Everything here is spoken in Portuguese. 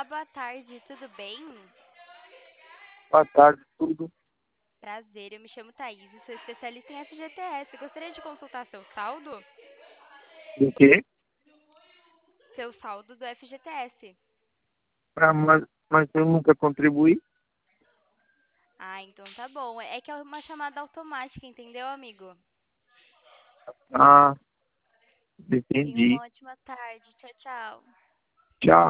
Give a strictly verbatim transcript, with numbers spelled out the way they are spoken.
Olá, boa tarde, tudo bem? Boa tarde, tudo. Prazer, eu me chamo Thaís e sou especialista em F G T S. Gostaria de consultar seu saldo? O quê? Seu saldo do F G T S. Ah, mas, mas eu nunca contribuí. Ah, então tá bom. É que é uma chamada automática, entendeu, amigo? Ah, Tenha uma entendi. ótima tarde. Tchau, tchau. Tchau.